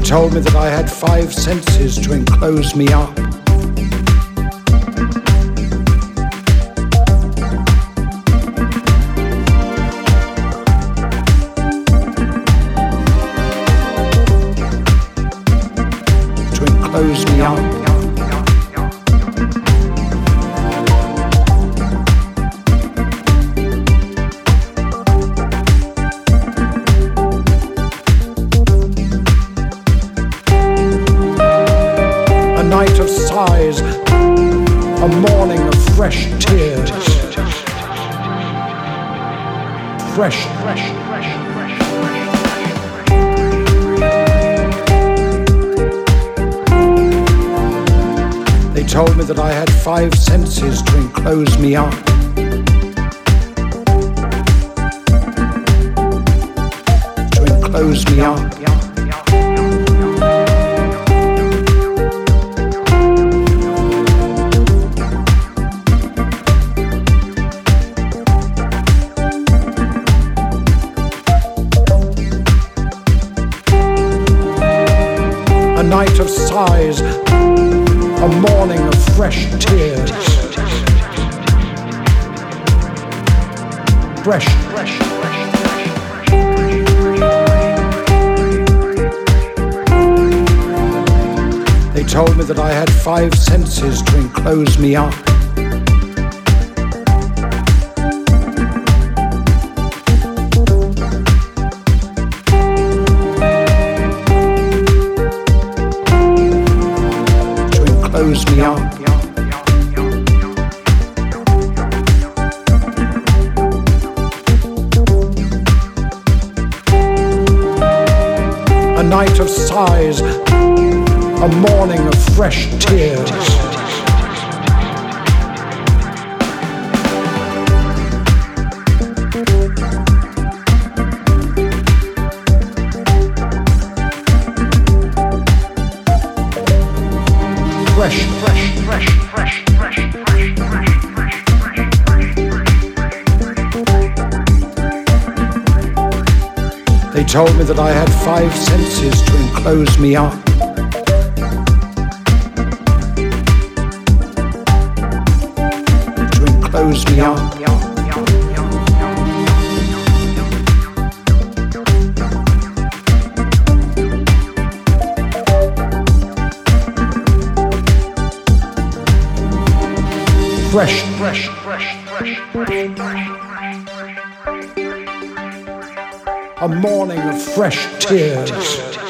told me that I had 5 senses to enclose me up. To enclose me up. A night of sighs, a morning of fresh tears. Fresh. They told me that I had 5 senses to enclose me up. To enclose me up. A night of sighs, a morning of fresh tears. Fresh. They told me that I had 5 senses to enclose me up. Close me up. A night of sighs, a morning of fresh tears. Fresh. They told me that I had 5 senses to enclose me up. To enclose me up. Fresh. A morning of fresh tears.